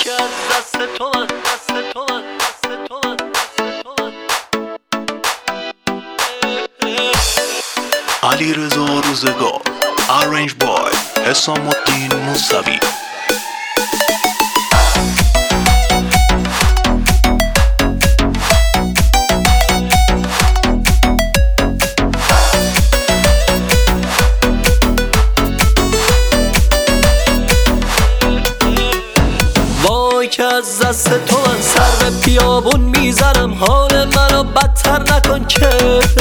که از دست تو من، دست تو من، دست تو من، دست تو من. علیرضا روزگار Arrange by حسام الدین موسوی. که از دست تو من سر به بیابون میزنم، حال منو بدتر نکن که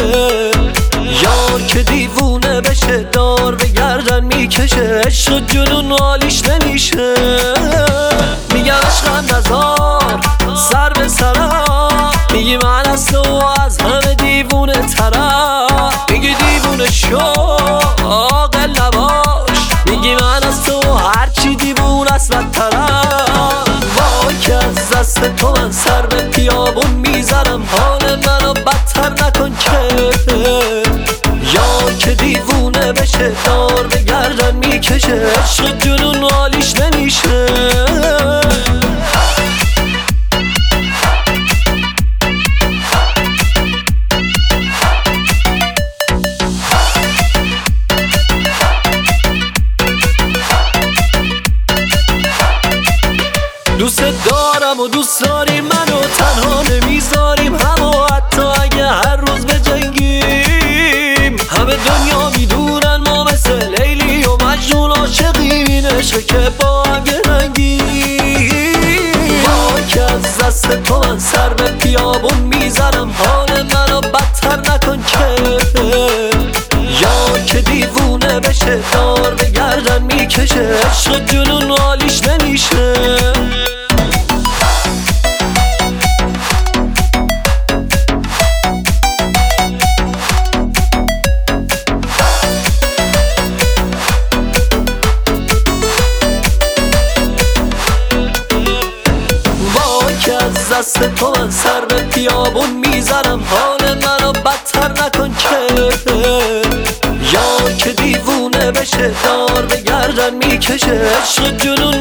یار که دیوونه بشه دار به گردن میکشه، عشق جنون حالیش نمیشه. میگم عشقم نزار سر به سرم، میگی من از تو از همه دیوونه ترم، میگی دیوونه شو عاقل نباش، میگی من از تو هرچی دیوونه است بدترم. که از دست تو من سر به بیابون میزنم، حال منو بدتر نکن که یار که دیوونه بشه دار به گردن میکشه، عشق جنون حالیش نمیشه. دوست دارم و دوست داری منو، تنها نمیذاریم همو، حتی اگه هر روز بجنگیم. همه دنیا میدونن ما مثل لیلی و مجنون عاشقیم، عشق که با هم گرنگیم. که از دست تو من سر به بیابون میزنم، حال منو بدتر نکن که یار که دیوونه بشه دار به گردن میکشه، عشق جنون حالیش نمیشه. از دست تو من سر به بیابون میزنم، حال منو بدتر نکن که یار که دیوونه بشه دار به گردن میکشه، عشق جنون